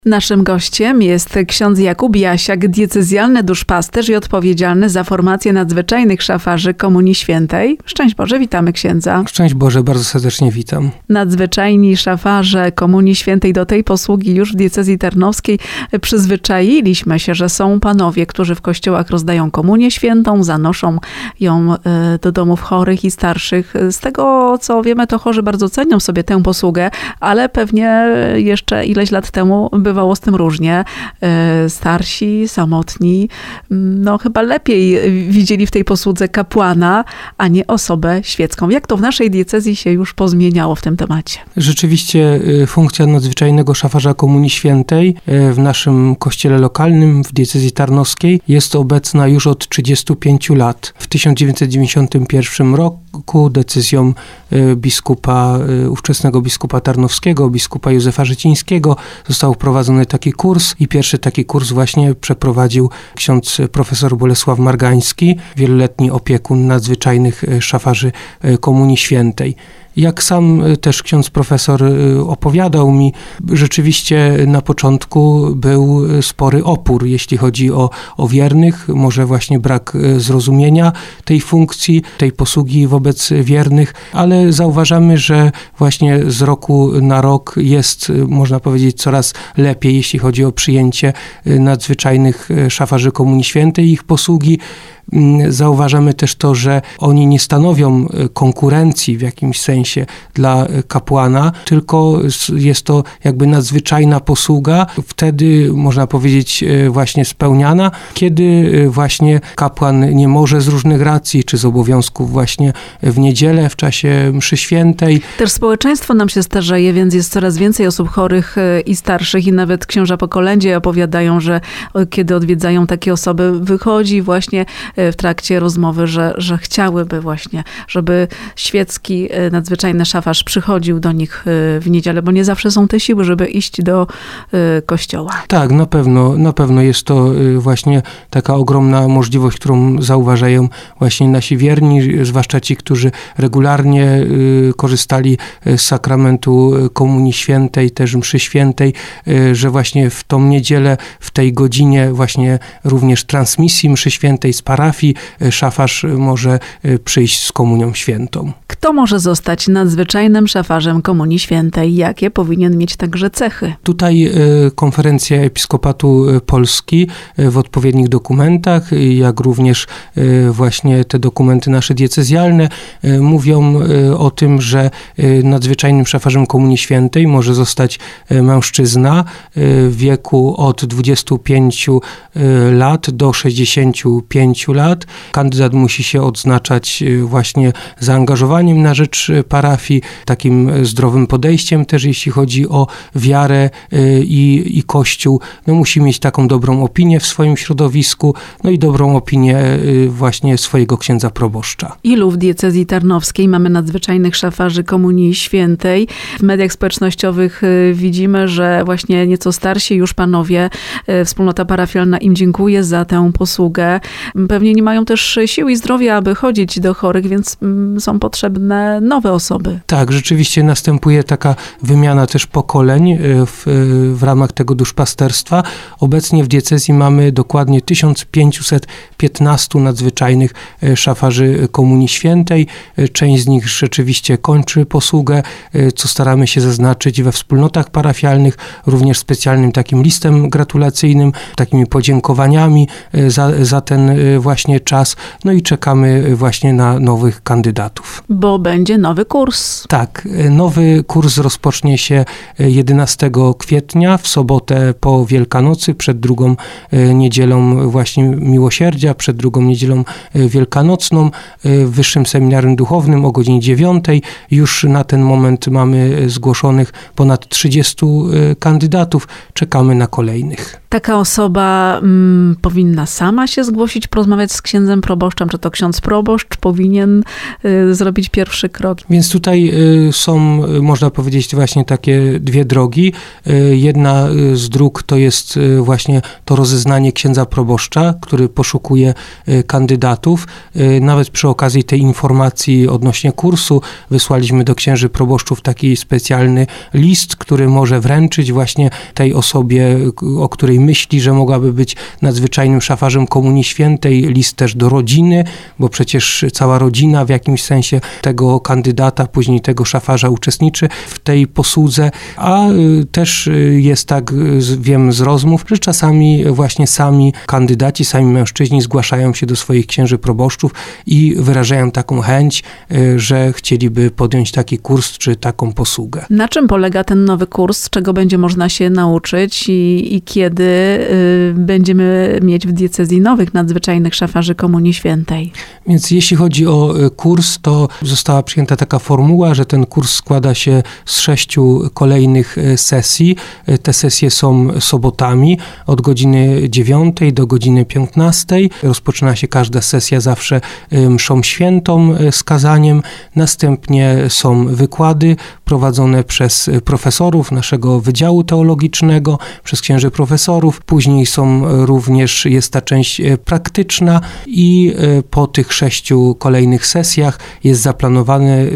Naszym gościem jest ksiądz Jakub Jasiak, diecezjalny duszpasterz i odpowiedzialny za formację nadzwyczajnych szafarzy Komunii Świętej. Szczęść Boże, witamy księdza. Szczęść Boże, bardzo serdecznie witam. Nadzwyczajni szafarze Komunii Świętej, do tej posługi już w diecezji tarnowskiej przyzwyczailiśmy się, że są panowie, którzy w kościołach rozdają komunię świętą, zanoszą ją do domów chorych i starszych. Z tego, co wiemy, to chorzy bardzo cenią sobie tę posługę, ale pewnie jeszcze ileś lat temu bywało z tym różnie. Starsi, samotni, chyba lepiej widzieli w tej posłudze kapłana, a nie osobę świecką. Jak to w naszej diecezji się już pozmieniało w tym temacie? Rzeczywiście funkcja nadzwyczajnego szafarza Komunii Świętej w naszym kościele lokalnym w diecezji tarnowskiej jest obecna już od 35 lat. W 1991 roku decyzją ówczesnego biskupa tarnowskiego, biskupa Józefa Rzecińskiego, został wprowadzony taki kurs i pierwszy taki kurs właśnie przeprowadził ksiądz profesor Bolesław Margański, wieloletni opiekun nadzwyczajnych szafarzy Komunii Świętej. Jak sam też ksiądz profesor opowiadał mi, rzeczywiście na początku był spory opór, jeśli chodzi o wiernych, może właśnie brak zrozumienia tej funkcji, tej posługi wobec wiernych, ale zauważamy, że właśnie z roku na rok jest, można powiedzieć, coraz lepiej, jeśli chodzi o przyjęcie nadzwyczajnych szafarzy Komunii Świętej i ich posługi. Zauważamy też to, że oni nie stanowią konkurencji w jakimś sensie dla kapłana, tylko jest to jakby nadzwyczajna posługa, wtedy można powiedzieć właśnie spełniana, kiedy właśnie kapłan nie może z różnych racji, czy z obowiązków właśnie w niedzielę, w czasie mszy świętej. Też społeczeństwo nam się starzeje, więc jest coraz więcej osób chorych i starszych i nawet księża po kolędzie opowiadają, że kiedy odwiedzają takie osoby, wychodzi właśnie w trakcie rozmowy, że chciałyby właśnie, żeby świecki nadzwyczajny szafarz przychodził do nich w niedzielę, bo nie zawsze są te siły, żeby iść do kościoła. Tak, na pewno jest to właśnie taka ogromna możliwość, którą zauważają właśnie nasi wierni, zwłaszcza ci, którzy regularnie korzystali z sakramentu Komunii Świętej, też mszy świętej, że właśnie w tą niedzielę, w tej godzinie właśnie również transmisji mszy świętej z parafii szafarz może przyjść z komunią świętą. Kto może zostać nadzwyczajnym szafarzem Komunii Świętej? Jakie powinien mieć także cechy? Tutaj Konferencja Episkopatu Polski w odpowiednich dokumentach, jak również właśnie te dokumenty nasze diecezjalne mówią o tym, że nadzwyczajnym szafarzem Komunii Świętej może zostać mężczyzna w wieku od 25 lat do 65 lat. Kandydat musi się odznaczać właśnie zaangażowaniem na rzecz parafii, takim zdrowym podejściem też, jeśli chodzi o wiarę i Kościół. Musi mieć taką dobrą opinię w swoim środowisku, i dobrą opinię właśnie swojego księdza proboszcza. Ilu w diecezji tarnowskiej mamy nadzwyczajnych szafarzy Komunii Świętej? W mediach społecznościowych widzimy, że właśnie nieco starsi już panowie, wspólnota parafialna im dziękuje za tę posługę. Pewnie nie mają też siły i zdrowia, aby chodzić do chorych, więc są potrzebne nowe osoby. Tak, rzeczywiście następuje taka wymiana też pokoleń w ramach tego duszpasterstwa. Obecnie w diecezji mamy dokładnie 1515 nadzwyczajnych szafarzy Komunii Świętej. Część z nich rzeczywiście kończy posługę, co staramy się zaznaczyć we wspólnotach parafialnych, również specjalnym takim listem gratulacyjnym, takimi podziękowaniami za ten właśnie czas. I czekamy właśnie na nowych kandydatów. Bo będzie nowy kurs. Tak, nowy kurs rozpocznie się 11 kwietnia, w sobotę po Wielkanocy, przed drugą niedzielą właśnie Miłosierdzia, przed drugą niedzielą wielkanocną w Wyższym Seminarium Duchownym o godzinie 9. Już na ten moment mamy zgłoszonych ponad 30 kandydatów. Czekamy na kolejnych. Taka osoba powinna sama się zgłosić, porozmawiać porozmawiać z księdzem proboszczem? Czy to ksiądz proboszcz powinien zrobić pierwszy krok? Więc tutaj są, można powiedzieć, właśnie takie dwie drogi. Jedna z dróg to jest właśnie to rozeznanie księdza proboszcza, który poszukuje kandydatów. Nawet przy okazji tej informacji odnośnie kursu wysłaliśmy do księży proboszczów taki specjalny list, który może wręczyć właśnie tej osobie, o której myśli, że mogłaby być nadzwyczajnym szafarzem Komunii Świętej. List też do rodziny, bo przecież cała rodzina w jakimś sensie tego kandydata, później tego szafarza uczestniczy w tej posłudze, a też jest tak, wiem z rozmów, że czasami właśnie sami kandydaci, sami mężczyźni zgłaszają się do swoich księży proboszczów i wyrażają taką chęć, że chcieliby podjąć taki kurs czy taką posługę. Na czym polega ten nowy kurs? Czego będzie można się nauczyć i kiedy będziemy mieć w diecezji nowych nadzwyczajnych szafarzy Komunii Świętej? Więc jeśli chodzi o kurs, to została przyjęta taka formuła, że ten kurs składa się z 6 kolejnych sesji. Te sesje są sobotami od godziny 9 do godziny 15. Rozpoczyna się każda sesja zawsze mszą świętą z kazaniem. Następnie są wykłady prowadzone przez profesorów naszego Wydziału Teologicznego, przez księży profesorów. Później jest ta część praktyczna i po tych 6 kolejnych sesjach jest zaplanowane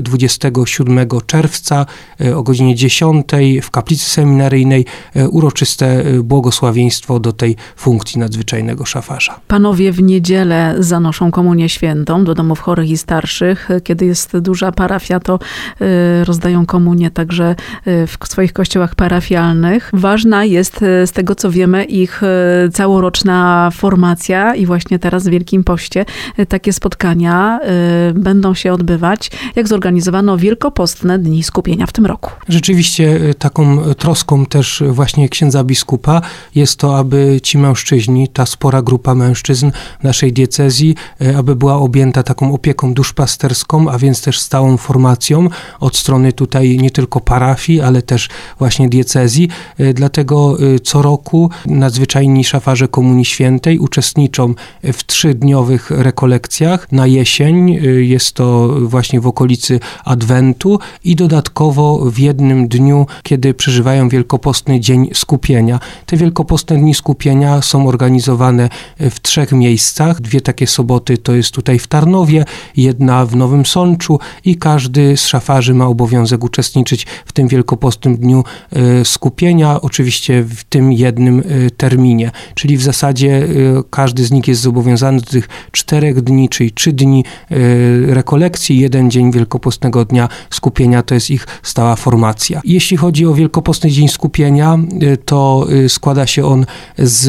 27 czerwca o godzinie 10 w kaplicy seminaryjnej uroczyste błogosławieństwo do tej funkcji nadzwyczajnego szafarza. Panowie w niedzielę zanoszą Komunię Świętą do domów chorych i starszych. Kiedy jest duża parafia, to rozdają komunię także w swoich kościołach parafialnych. Ważna jest, z tego co wiemy, ich całoroczna formacja i właśnie teraz w Wielkim Poście takie spotkania będą się odbywać. Jak zorganizowano wielkopostne dni skupienia w tym roku? Rzeczywiście taką troską też właśnie księdza biskupa jest to, aby ci mężczyźni, ta spora grupa mężczyzn w naszej diecezji, aby była objęta taką opieką duszpasterską, a więc też stałą formacją od strony tutaj nie tylko parafii, ale też właśnie diecezji. Dlatego co roku nadzwyczajni szafarze Komunii Świętej uczestniczą w 3-dniowych rekolekcjach na jesień. Jest to właśnie w okolicy Adwentu i dodatkowo w jednym dniu, kiedy przeżywają Wielkopostny Dzień Skupienia. Te Wielkopostne Dni Skupienia są organizowane w 3 miejscach. 2 takie soboty to jest tutaj w Tarnowie, 1 w Nowym Sączu i każdy z szafarzy ma obowiązek uczestniczyć w tym Wielkopostnym Dniu Skupienia, oczywiście w tym jednym terminie. Czyli w zasadzie każdy z nich jest zobowiązany do tych 4 dni, czyli 3 dni rekolekcji, 1 dzień Wielkopostnego Dnia Skupienia, to jest ich stała formacja. Jeśli chodzi o Wielkopostny Dzień Skupienia, to składa się on z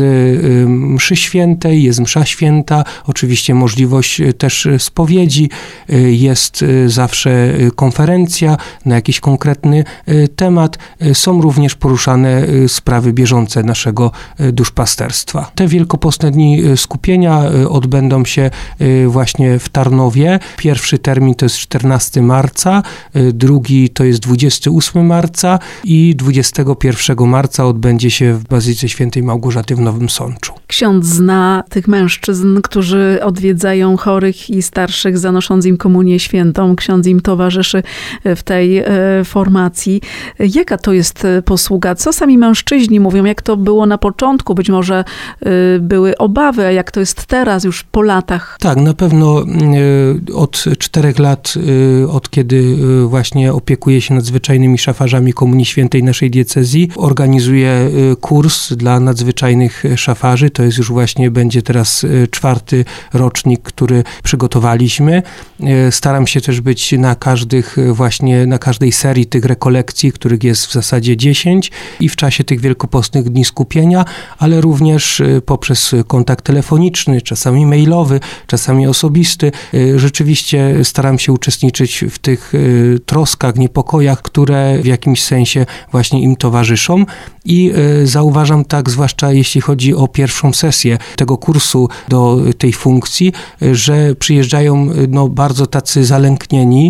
mszy świętej, jest msza święta, oczywiście możliwość też spowiedzi, jest zawsze konferencja na jakiś konkretny temat. Są również poruszane sprawy bieżące naszego duszpasterstwa. Te Wielkopostne Dni Skupienia odbędą się właśnie w Tarnowie. Pierwszy termin to jest 14 marca, drugi to jest 28 marca i 21 marca odbędzie się w Bazylice Świętej Małgorzaty w Nowym Sączu. Ksiądz zna tych mężczyzn, którzy odwiedzają chorych i starszych, zanosząc im Komunię Świętą. Ksiądz im towarzyszy w tej formacji. Jaka to jest posługa? Co sami mężczyźni mówią? Jak to było na początku? Być może były obawy, a jak to jest teraz, już po latach? Tak, na pewno od 4 lat, od kiedy właśnie opiekuję się nadzwyczajnymi szafarzami Komunii Świętej naszej diecezji, organizuję kurs dla nadzwyczajnych szafarzy. To jest już właśnie, będzie teraz 4. rocznik, który przygotowaliśmy. Staram się też być na każdej serii tych rekolekcji, których jest w zasadzie 10 i w czasie tych wielkopostnych dni skupienia, ale również poprzez kontakt telefoniczny, czasami mailowy, czasami osobisty. Rzeczywiście staram się uczestniczyć w tych troskach, niepokojach, które w jakimś sensie właśnie im towarzyszą i zauważam tak, zwłaszcza jeśli chodzi o pierwszą sesję tego kursu do tej funkcji, że przyjeżdżają bardzo tacy zalęknieni,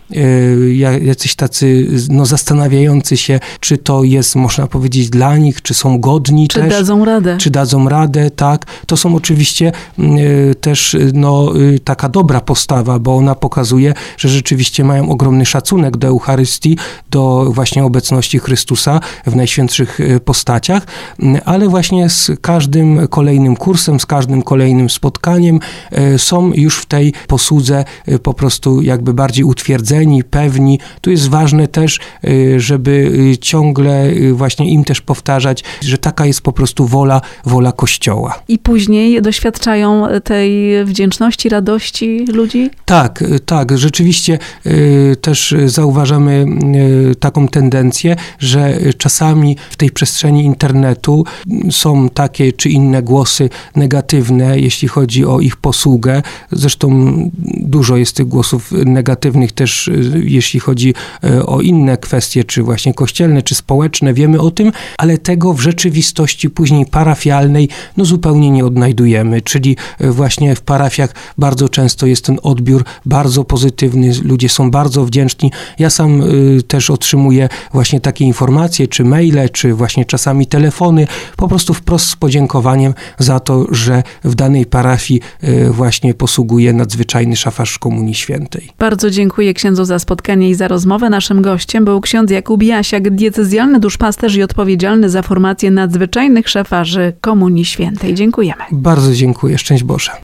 jacyś tacy zastanawiający się, czy to jest, można powiedzieć, dla nich, czy są godni czy też. Dadzą radę. Czy dadzą radę, tak. To są oczywiście też taka dobra postawa, bo ona pokazuje, że rzeczywiście mają ogromny szacunek do Eucharystii, do właśnie obecności Chrystusa w najświętszych postaciach, ale właśnie z każdym kolejnym kursem, z każdym kolejnym spotkaniem są już w tej posłudze po prostu jakby bardziej utwierdzeni, pewni. Tu jest ważne też, żeby ciągle właśnie im też powtarzać, że taka jest po prostu wola Kościoła. I później doświadczają tej wdzięczności, radości ludzi? Tak. Rzeczywiście też zauważamy taką tendencję, że czasami w tej przestrzeni internetu są takie czy inne głosy negatywne, jeśli chodzi o ich posługę. Zresztą dużo jest tych głosów negatywnych też, jeśli chodzi o inne kwestie, czy właśnie kościelne, czy społeczne. Wiemy o tym, ale tego w rzeczywistości później parafialnej zupełnie nie odnajdujemy. Czyli właśnie w parafiach bardzo często jest ten odbiór bardzo pozytywny, ludzie są bardzo wdzięczni. Ja sam też otrzymuję właśnie takie informacje, czy maile, czy właśnie czasami telefony, po prostu wprost z podziękowaniem za to, że w danej parafii właśnie posługuje nadzwyczajny szafarz Komunii Świętej. Bardzo dziękuję księdzu za spotkanie i za rozmowę. Naszym gościem był ksiądz Jakub Jasiak, diecezjalny duszpasterz i odpowiedzialny za formację nadzwyczajnych szafarzy Komunii Świętej. Dziękujemy. Bardzo dziękuję. Szczęść Boże.